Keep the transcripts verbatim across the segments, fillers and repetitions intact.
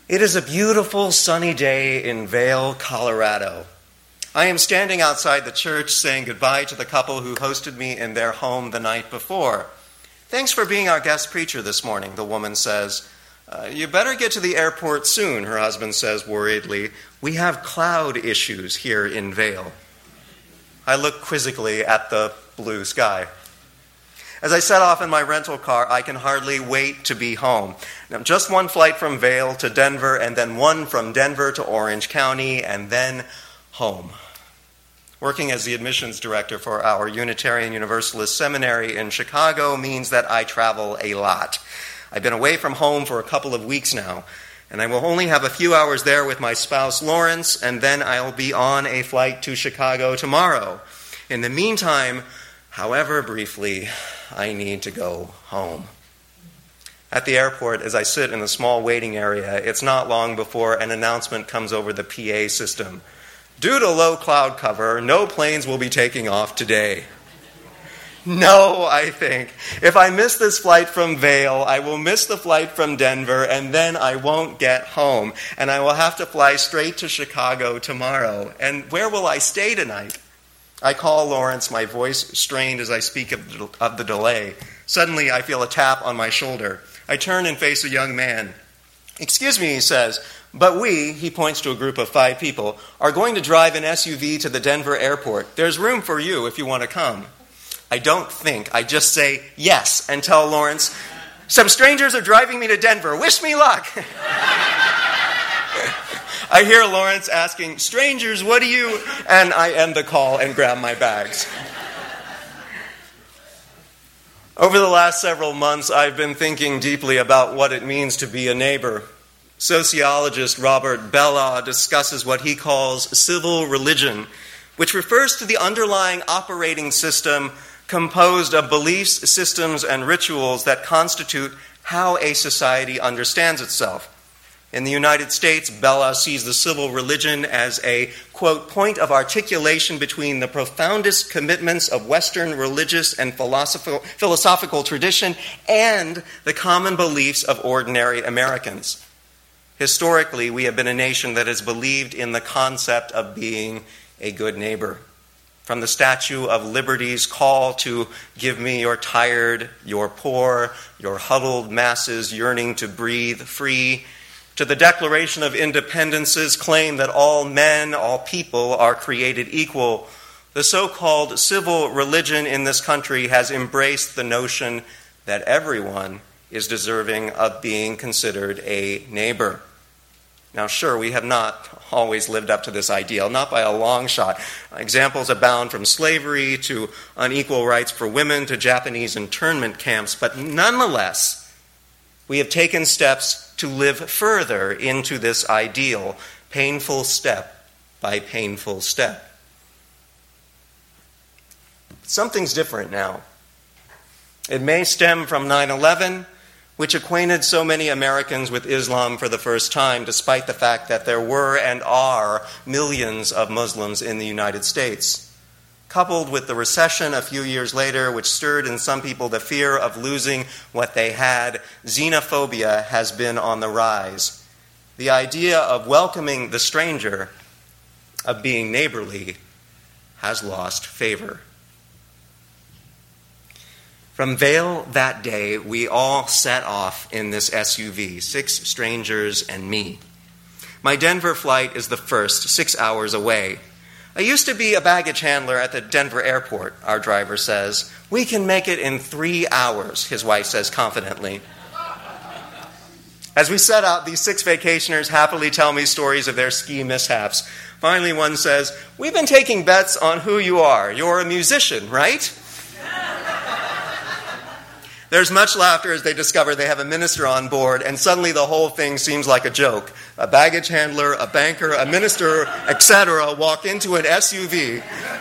It is a beautiful sunny day in Vail, Colorado. I am standing outside the church saying goodbye to the couple who hosted me in their home the night before. "Thanks for being our guest preacher this morning," the woman says. Uh, "you better get to the airport soon," her husband says worriedly. "We have cloud issues here in Vail." I look quizzically at the blue sky. As I set off in my rental car, I can hardly wait to be home. Now, just one flight from Vail to Denver, and then one from Denver to Orange County, and then home. Working as the admissions director for our Unitarian Universalist Seminary in Chicago means that I travel a lot. I've been away from home for a couple of weeks now, and I will only have a few hours there with my spouse, Lawrence, and then I'll be on a flight to Chicago tomorrow. In the meantime, however briefly, I need to go home. At the airport, as I sit in the small waiting area, it's not long before an announcement comes over the P A system. "Due to low cloud cover, no planes will be taking off today." No, I think. If I miss this flight from Vail, I will miss the flight from Denver, and then I won't get home, and I will have to fly straight to Chicago tomorrow. And where will I stay tonight? I call Lawrence, my voice strained as I speak of the, of the delay. Suddenly, I feel a tap on my shoulder. I turn and face a young man. "Excuse me," he says, "but we," he points to a group of five people, "are going to drive an S U V to the Denver airport. There's room for you if you want to come." I don't think. I just say yes and tell Lawrence, "Some strangers are driving me to Denver. Wish me luck." I hear Lawrence asking, "Strangers, what do you..." And I end the call and grab my bags. Over the last several months, I've been thinking deeply about what it means to be a neighbor. Sociologist Robert Bellah discusses what he calls civil religion, which refers to the underlying operating system composed of beliefs, systems, and rituals that constitute how a society understands itself. In the United States, Bellah sees the civil religion as a, quote, point of articulation between the profoundest commitments of Western religious and philosophical, philosophical tradition and the common beliefs of ordinary Americans. Historically, we have been a nation that has believed in the concept of being a good neighbor. From the Statue of Liberty's call to "give me your tired, your poor, your huddled masses yearning to breathe free," to the Declaration of Independence's claim that all men, all people are created equal, the so-called civil religion in this country has embraced the notion that everyone is deserving of being considered a neighbor. Now, sure, we have not always lived up to this ideal, not by a long shot. Examples abound from slavery to unequal rights for women to Japanese internment camps, but nonetheless, we have taken steps to live further into this ideal, painful step by painful step. Something's different now. It may stem from nine eleven, which acquainted so many Americans with Islam for the first time, despite the fact that there were and are millions of Muslims in the United States. Coupled with the recession a few years later, which stirred in some people the fear of losing what they had, xenophobia has been on the rise. The idea of welcoming the stranger, of being neighborly, has lost favor. From Vail that day, we all set off in this S U V, six strangers and me. My Denver flight is the first, six hours away. "I used to be a baggage handler at the Denver airport," our driver says. "We can make it in three hours, his wife says confidently. As we set out, these six vacationers happily tell me stories of their ski mishaps. Finally, one says, "We've been taking bets on who you are. You're a musician, right?" There's much laughter as they discover they have a minister on board, and suddenly the whole thing seems like a joke. A baggage handler, a banker, a minister, et cetera walk into an S U V.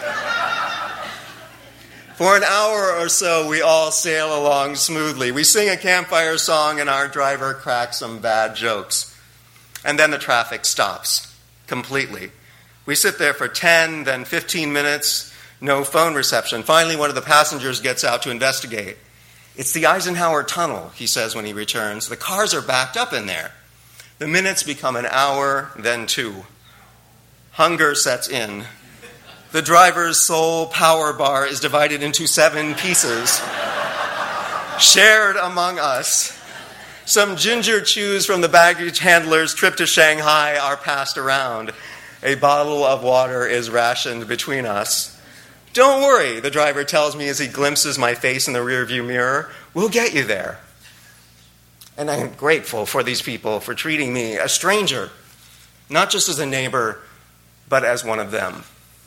For an hour or so, we all sail along smoothly. We sing a campfire song, and our driver cracks some bad jokes. And then the traffic stops completely. We sit there for ten, then fifteen minutes, no phone reception. Finally, one of the passengers gets out to investigate. "It's the Eisenhower Tunnel," he says when he returns. "The cars are backed up in there." The minutes become an hour, then two. Hunger sets in. The driver's sole power bar is divided into seven pieces, shared among us. Some ginger chews from the baggage handler's trip to Shanghai are passed around. A bottle of water is rationed between us. Don't worry, the driver tells me as he glimpses my face in the rearview mirror. We'll get you there. And I am grateful for these people for treating me, a stranger, not just as a neighbor, but as one of them.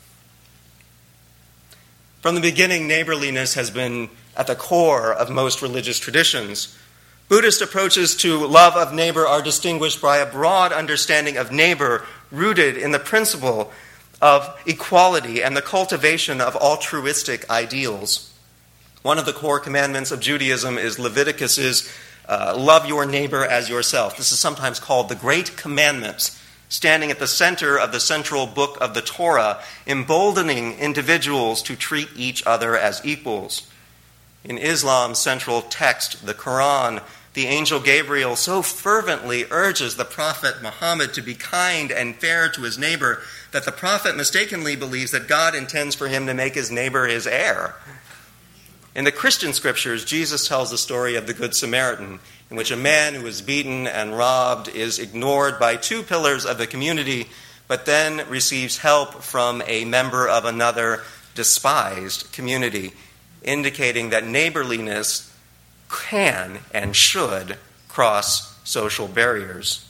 From the beginning, neighborliness has been at the core of most religious traditions. Buddhist approaches to love of neighbor are distinguished by a broad understanding of neighbor rooted in the principle of equality and the cultivation of altruistic ideals. One of the core commandments of Judaism is Leviticus's uh, love your neighbor as yourself. This is sometimes called the Great Commandments, standing at the center of the central book of the Torah, emboldening individuals to treat each other as equals. In Islam's central text, the Quran, the angel Gabriel so fervently urges the prophet Muhammad to be kind and fair to his neighbor that the prophet mistakenly believes that God intends for him to make his neighbor his heir. In the Christian scriptures, Jesus tells the story of the Good Samaritan, in which a man who is beaten and robbed is ignored by two pillars of the community, but then receives help from a member of another despised community, indicating that neighborliness can and should cross social barriers.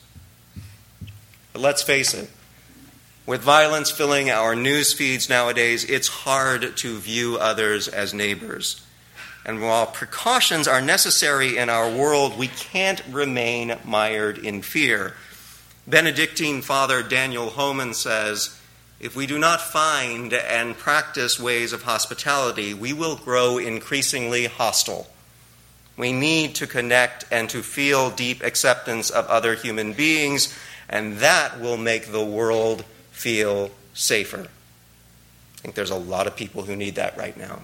But let's face it, with violence filling our news feeds nowadays, it's hard to view others as neighbors. And while precautions are necessary in our world, we can't remain mired in fear. Benedictine Father Daniel Homan says, if we do not find and practice ways of hospitality, we will grow increasingly hostile. We need to connect and to feel deep acceptance of other human beings, and that will make the world feel safer. I think there's a lot of people who need that right now.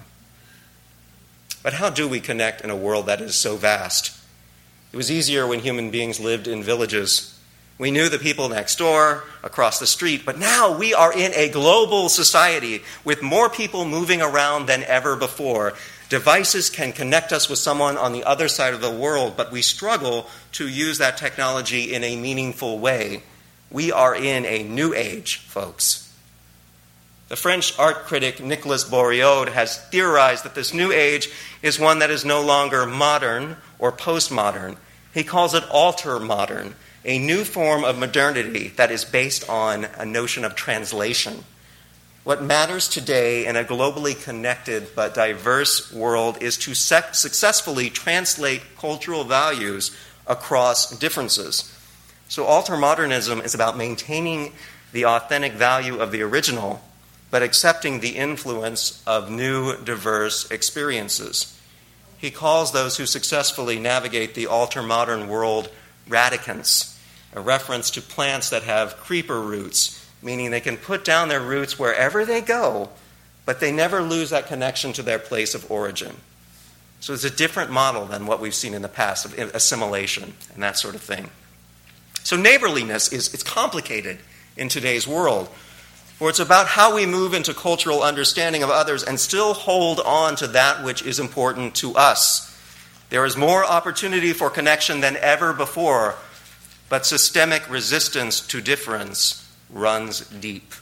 But how do we connect in a world that is so vast? It was easier when human beings lived in villages. We knew the people next door, across the street, but now we are in a global society with more people moving around than ever before. Devices can connect us with someone on the other side of the world, but we struggle to use that technology in a meaningful way. We are in a new age, folks. The French art critic Nicolas Bourriaud has theorized that this new age is one that is no longer modern or postmodern. He calls it alter-modern, a new form of modernity that is based on a notion of translation. What matters today in a globally connected but diverse world is to sec- successfully translate cultural values across differences. So alter-modernism is about maintaining the authentic value of the original, but accepting the influence of new, diverse experiences. He calls those who successfully navigate the alter-modern world radicants, a reference to plants that have creeper roots, meaning they can put down their roots wherever they go, but they never lose that connection to their place of origin. So it's a different model than what we've seen in the past of assimilation and that sort of thing. So neighborliness is it's complicated in today's world, for it's about how we move into cultural understanding of others and still hold on to that which is important to us. There is more opportunity for connection than ever before, but systemic resistance to difference runs deep.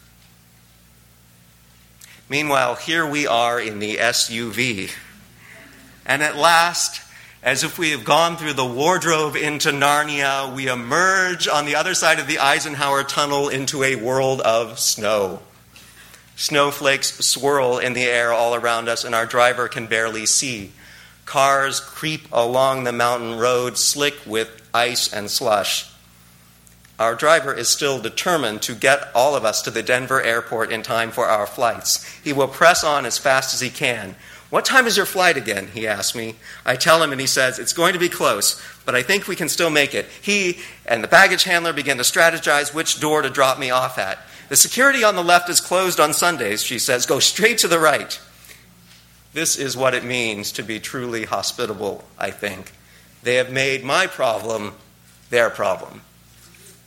Meanwhile, here we are in the S U V. And at last, as if we have gone through the wardrobe into Narnia, we emerge on the other side of the Eisenhower Tunnel into a world of snow. Snowflakes swirl in the air all around us, and our driver can barely see. Cars creep along the mountain road, slick with ice and slush. Our driver is still determined to get all of us to the Denver airport in time for our flights. He will press on as fast as he can. What time is your flight again? He asks me. I tell him and he says, it's going to be close, but I think we can still make it. He and the baggage handler begin to strategize which door to drop me off at. The security on the left is closed on Sundays, she says. Go straight to the right. This is what it means to be truly hospitable, I think. They have made my problem their problem.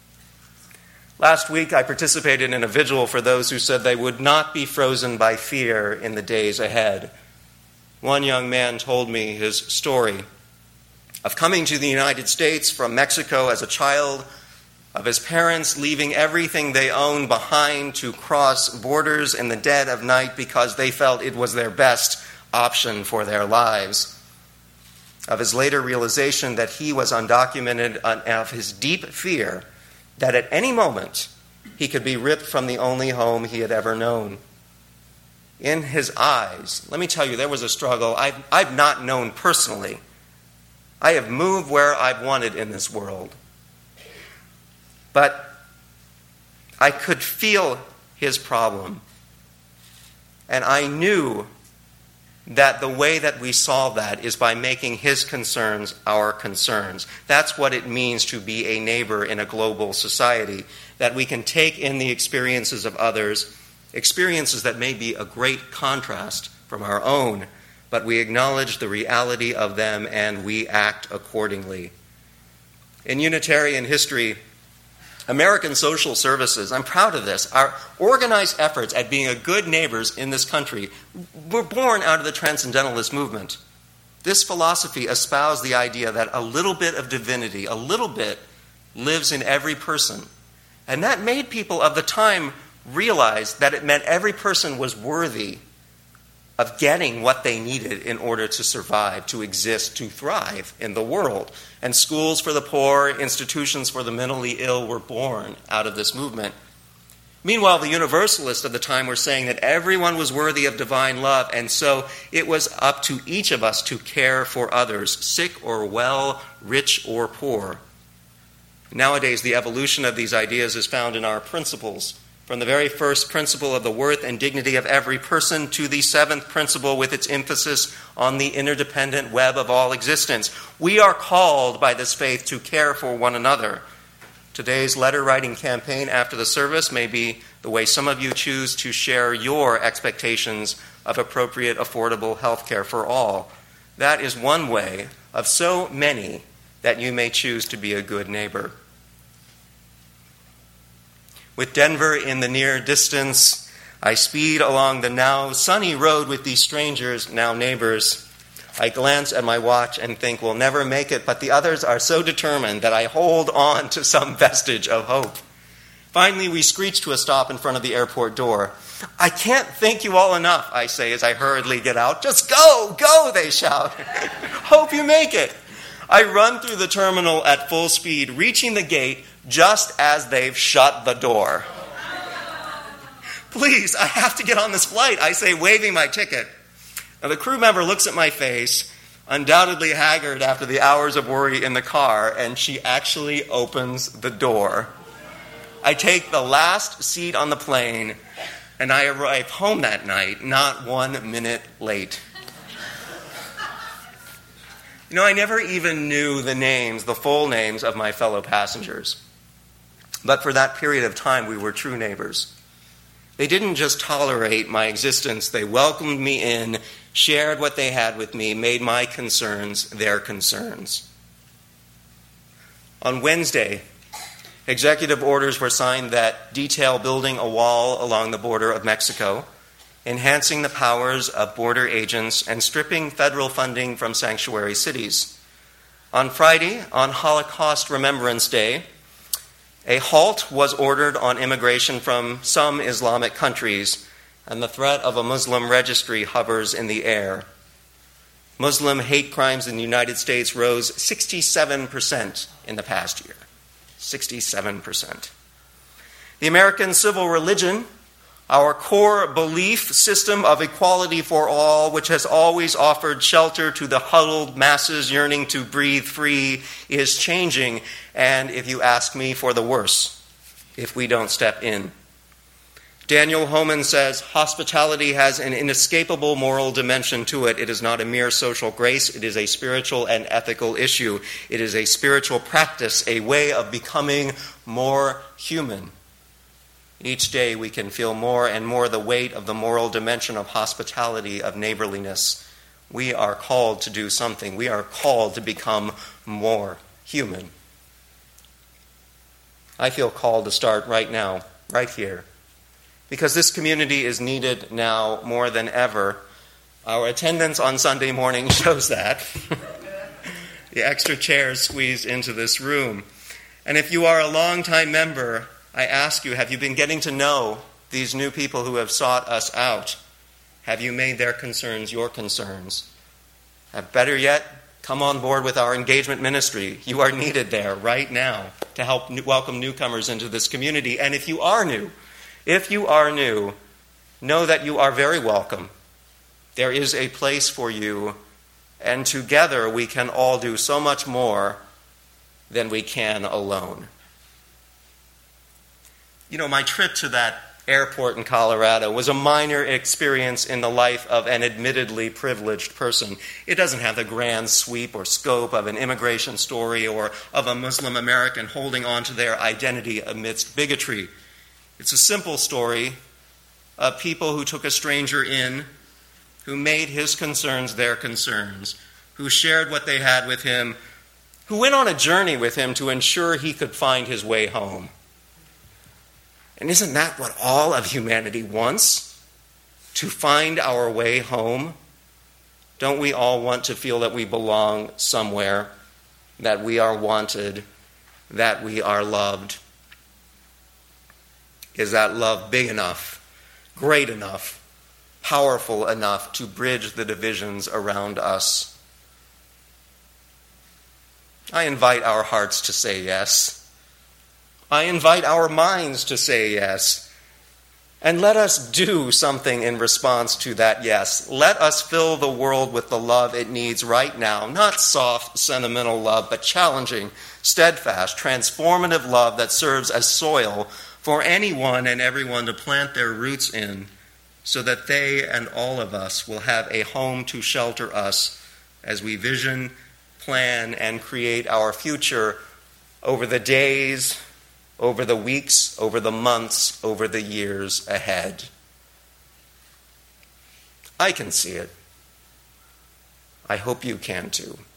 Last week, I participated in a vigil for those who said they would not be frozen by fear in the days ahead. One young man told me his story of coming to the United States from Mexico as a child, of his parents leaving everything they owned behind to cross borders in the dead of night because they felt it was their best option for their lives, of his later realization that he was undocumented, of his deep fear that at any moment he could be ripped from the only home he had ever known. In his eyes, let me tell you, there was a struggle I've, I've not known personally. I have moved where I've wanted in this world. But I could feel his problem. And I knew that the way that we solve that is by making his concerns our concerns. That's what it means to be a neighbor in a global society, that we can take in the experiences of others, experiences that may be a great contrast from our own, but we acknowledge the reality of them and we act accordingly. In Unitarian history, American social services, I'm proud of this, our organized efforts at being a good neighbors in this country were born out of the Transcendentalist movement. This philosophy espoused the idea that a little bit of divinity, a little bit, lives in every person. And that made people of the time realize that it meant every person was worthy of getting what they needed in order to survive, to exist, to thrive in the world. And schools for the poor, institutions for the mentally ill were born out of this movement. Meanwhile, the Universalists of the time were saying that everyone was worthy of divine love, and so it was up to each of us to care for others, sick or well, rich or poor. Nowadays, the evolution of these ideas is found in our principles, from the very first principle of the worth and dignity of every person to the seventh principle with its emphasis on the interdependent web of all existence. We are called by this faith to care for one another. Today's letter-writing campaign after the service may be the way some of you choose to share your expectations of appropriate, affordable health care for all. That is one way of so many that you may choose to be a good neighbor. With Denver in the near distance, I speed along the now sunny road with these strangers, now neighbors. I glance at my watch and think we'll never make it, but the others are so determined that I hold on to some vestige of hope. Finally, we screech to a stop in front of the airport door. I can't thank you all enough, I say as I hurriedly get out. Just go, go, they shout. Hope you make it. I run through the terminal at full speed, reaching the gate just as they've shut the door. Please, I have to get on this flight, I say, waving my ticket. Now, the crew member looks at my face, undoubtedly haggard after the hours of worry in the car, and she actually opens the door. I take the last seat on the plane, and I arrive home that night, not one minute late. You know, I never even knew the names, the full names of my fellow passengers. But for that period of time, we were true neighbors. They didn't just tolerate my existence. They welcomed me in, shared what they had with me, made my concerns their concerns. On Wednesday, executive orders were signed that detail building a wall along the border of Mexico, enhancing the powers of border agents, and stripping federal funding from sanctuary cities. On Friday, on Holocaust Remembrance Day, a halt was ordered on immigration from some Islamic countries, and the threat of a Muslim registry hovers in the air. Muslim hate crimes in the United States rose sixty-seven percent in the past year. sixty-seven percent. The American civil religion, our core belief system of equality for all, which has always offered shelter to the huddled masses yearning to breathe free, is changing, and if you ask me, for the worse, if we don't step in. Daniel Homan says, hospitality has an inescapable moral dimension to it. It is not a mere social grace. It is a spiritual and ethical issue. It is a spiritual practice, a way of becoming more human. Each day we can feel more and more the weight of the moral dimension of hospitality, of neighborliness. We are called to do something. We are called to become more human. I feel called to start right now, right here, because this community is needed now more than ever. Our attendance on Sunday morning shows that. The extra chairs squeezed into this room. And if you are a longtime member, I ask you, have you been getting to know these new people who have sought us out? Have you made their concerns your concerns? Uh, better yet, come on board with our engagement ministry. You are needed there right now to help new, welcome newcomers into this community. And if you are new, if you are new, know that you are very welcome. There is a place for you, and together we can all do so much more than we can alone. You know, my trip to that airport in Colorado was a minor experience in the life of an admittedly privileged person. It doesn't have the grand sweep or scope of an immigration story or of a Muslim American holding on to their identity amidst bigotry. It's a simple story of people who took a stranger in, who made his concerns their concerns, who shared what they had with him, who went on a journey with him to ensure he could find his way home. And isn't that what all of humanity wants? To find our way home? Don't we all want to feel that we belong somewhere, that we are wanted, that we are loved? Is that love big enough, great enough, powerful enough to bridge the divisions around us? I invite our hearts to say yes. I invite our minds to say yes. And let us do something in response to that yes. Let us fill the world with the love it needs right now. Not soft, sentimental love, but challenging, steadfast, transformative love that serves as soil for anyone and everyone to plant their roots in, so that they and all of us will have a home to shelter us as we vision, plan, and create our future over the days, over the weeks, over the months, over the years ahead. I can see it. I hope you can too.